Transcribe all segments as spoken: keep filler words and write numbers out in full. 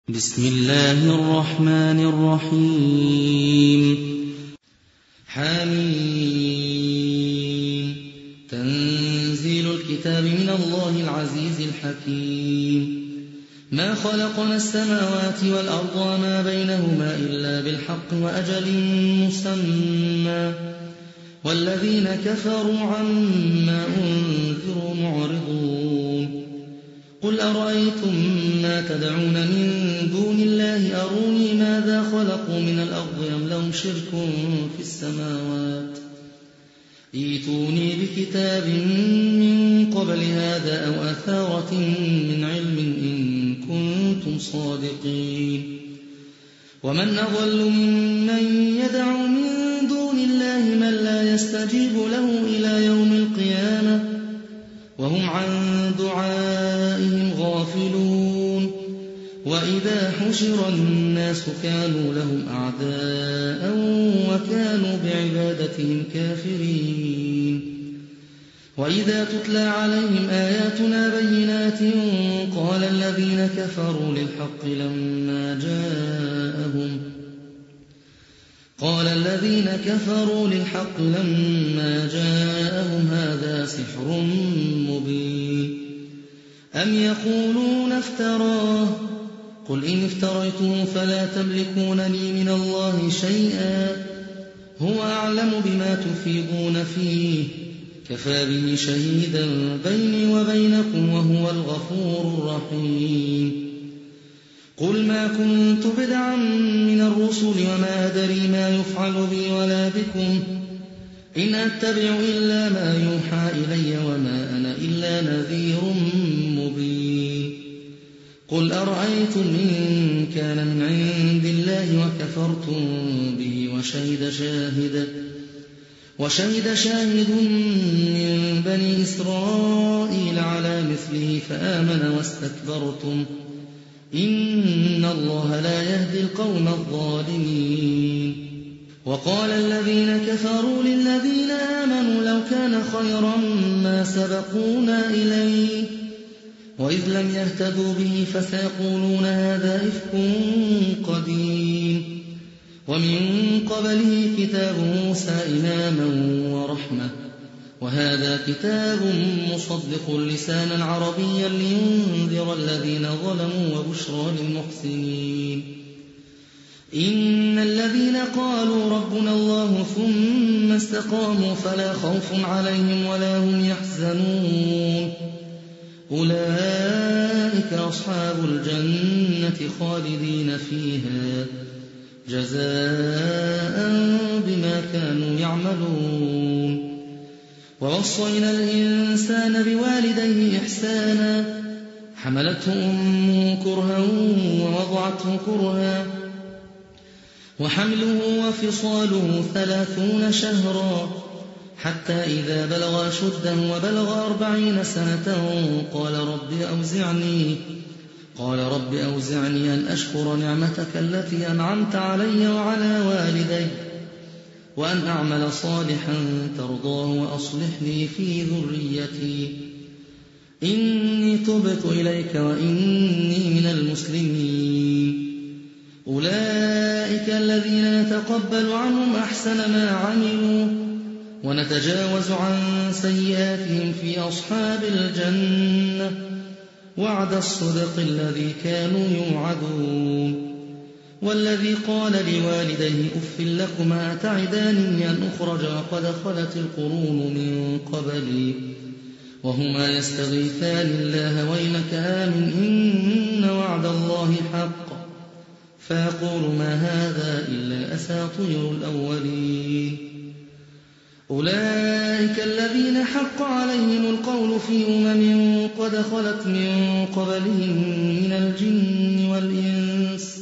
بسم الله الرحمن الرحيم حميم تنزيل الكتاب من الله العزيز الحكيم ما خلقنا السماوات والأرض وما بينهما إلا بالحق وأجل مسمى والذين كفروا عما أنذروا معرضون قل أرأيتم ما تدعون من دون الله أروني ماذا خلقوا من الأرض أم لهم شرك في السماوات ائتوني بكتاب من قبل هذا أو أثارة من علم إن كنتم صادقين ومن أضل ممن يدعو من دون الله من لا يستجيب له إلى يوم القيامة وهم عن دعائهم غافلون وإذا حشر الناس كانوا لهم أعداء وكانوا بعبادتهم كافرين وإذا تتلى عليهم آياتنا بينات قال الذين كفروا للحق لما جاءهم قال الذين كفروا للحق لما جاءهم هذا سحر مبين أم يقولون افتراه قل إن افتريته فلا تملكون لي من الله شيئا هو أعلم بما تفيضون فيه كفى به شهيدا بيني وبينكم وهو الغفور الرحيم قل ما كنت بدعا من الرسل وما أدري ما يفعل بي ولا بكم إن أتبع إلا ما يوحى إلي وما أنا إلا نذير مبين قل أرأيتم إن كان من عند الله وكفرتم به وشهد شاهد وشهد شاهد من بني إسرائيل على مثله فآمن واستكبرتم إن الله لا يهدي القوم الظالمين وقال الذين كفروا للذين آمنوا لو كان خيرا ما سبقونا إليه وإذ لم يهتدوا به فسيقولون هذا إفك قديم ومن قبله كتاب موسى إماما ورحمة وهذا كتاب مصدق لسانا عربيا لينذر الذين ظلموا وبشرى للمحسنين إن الذين قالوا ربنا الله ثم استقاموا فلا خوف عليهم ولا هم يحزنون أولئك أصحاب الجنة خالدين فيها جزاء بما كانوا يعملون ووصينا الإنسان بوالديه إحسانا حملته أمه كرها ووضعته كرها وحمله وفصاله ثلاثون شهرا حتى إذا بلغ أشده وبلغ أربعين سنة قال رب أوزعني قال رب أوزعني أن أشكر نعمتك التي أنعمت علي وعلى والدي وأن أعمل صالحا ترضاه وأصلح لي في ذريتي إني تبت إليك وإني من المسلمين أولئك الذين نتقبل عنهم أحسن ما عملوا ونتجاوز عن سيئاتهم في أصحاب الجنة وعد الصدق الذي كانوا يوعدون والذي قال لوالديه أف لكما أتعدانني أن أخرج وقد خلت القرون من قبلي وهما يستغيثان الله ويلك آمن إن وعد الله حق فيقول ما هذا إلا أساطير الأولين أولئك الذين حق عليهم القول في أمم قد خلت من قبلهم من الجن والإنس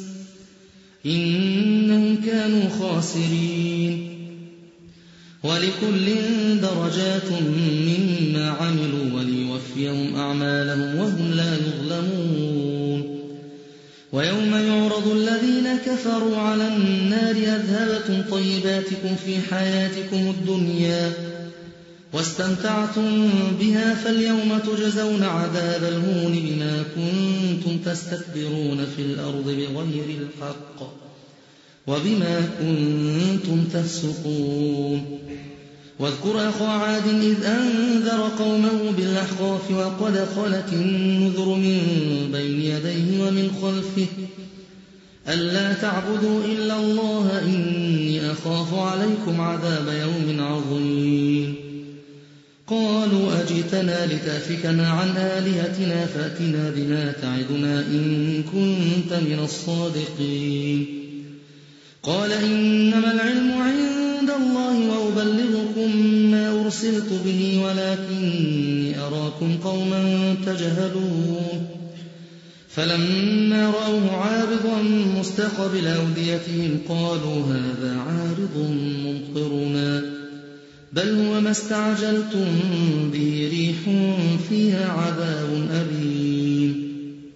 إنهم كانوا خاسرين ولكل درجات مما عملوا وليوفيهم أعمالهم وهم لا يظلمون ويوم يعرض الذين كفروا على النار أذهبتم طيباتكم في حياتكم الدنيا واستمتعتم بها فاليوم تجزون عذاب الهون بما كنتم تستكبرون في الأرض بغير الحق وبما كنتم تفسقون واذكر أخا عاد إذ أنذر قومه بالأحقاف وقد خلت النذر من بين يديه ومن خلفه ألا تعبدوا إلا الله إني أخاف عليكم عذاب يوم عظيم قالوا أجئتنا لتأفكنا عن آلهتنا فأتنا بما تعدنا إن كنت من الصادقين قال إنما العلم عند الله وأبلغكم ما أرسلت به ولكني أراكم قوما تجهلون فلما رأوه عارضا مستقبل أوديتهم قالوا هذا عارض ممطرنا بل هو ما استعجلتم به ريح فيها عذاب أليم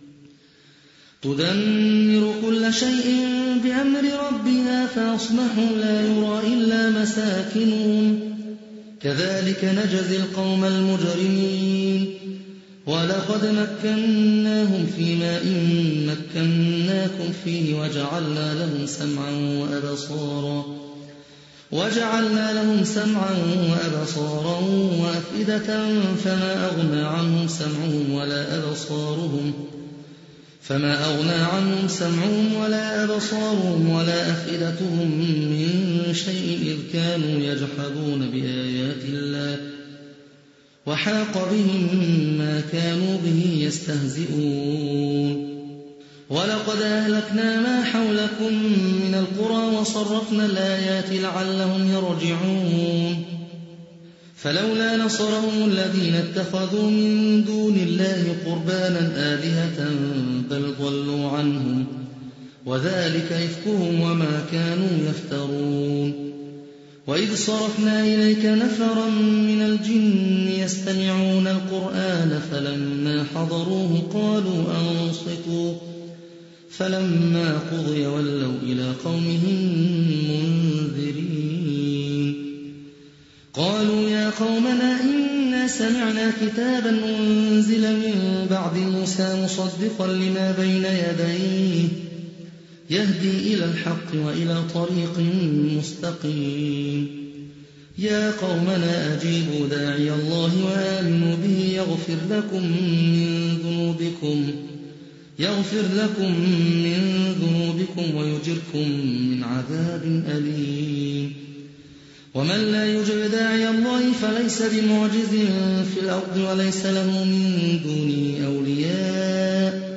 تدمر كل شيء بأمر ربها فأصبحوا لا يرى إلا مساكنهم كذلك نجزي القوم المجرمين ولقد مكناهم في ماء مكناكم فيه وجعلنا لهم سمعا وأبصارا وجعلنا لهم سمعا وأبصارا وأفئدة فما أغنى عنهم سمعهم ولا أبصارهم فما أغنى عنهم سمعهم ولا أبصارهم ولا أفئدتهم من شيء إذ كانوا يجحدون بآيات الله وحاق بهم ما كانوا به يستهزئون ولقد أهلكنا ما حولكم من القرى وصرفنا الآيات لعلهم يرجعون فلولا نصرهم الذين اتخذوا من دون الله قربانا آلهة بل ضلوا عنهم وذلك إفكهم وما كانوا يفترون وإذ صرفنا إليك نفرا من الجن يستمعون القرآن فلما حضروه قالوا أنصتوا فلما قضي ولوا إلى قومهم منذرين قالوا يا قومنا إنا سمعنا كتابا أنزل من بعد موسى مصدقا لما بين يديه يهدي إلى الحق وإلى طريق مستقيم يا قومنا أجيبوا داعي الله وآمنوا به يغفر لكم من ذنوبكم يغفر لكم من ذنوبكم ويجركم من عذاب أليم ومن لا يجب داعي الله فليس بمعجز في الأرض وليس له من دونه أولياء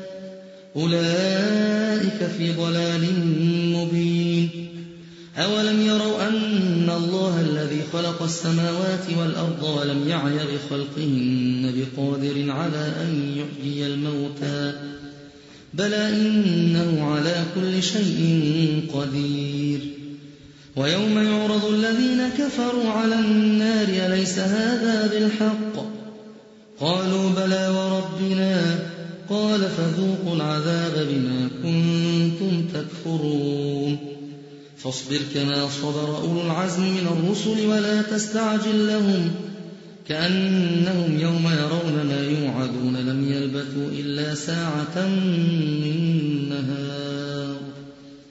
أولئك في ضلال مبين أولم يروا أن الله الذي خلق السماوات والأرض ولم يعي بخلقهن بقادر على أن يحيي الموتى بلى إنه على كل شيء قدير ويوم يعرض الذين كفروا على النار أليس هذا بالحق قالوا بلى وربنا قال فذوقوا العذاب بما كنتم تكفرون فاصبر كما صبر أولو العزم من الرسل ولا تستعجل لهم كأنهم يوم يرون ما يوعدون لم يلبثوا إلا ساعة من نهار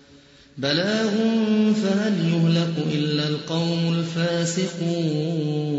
بلاغ فهل يهلك إلا القوم الفاسقون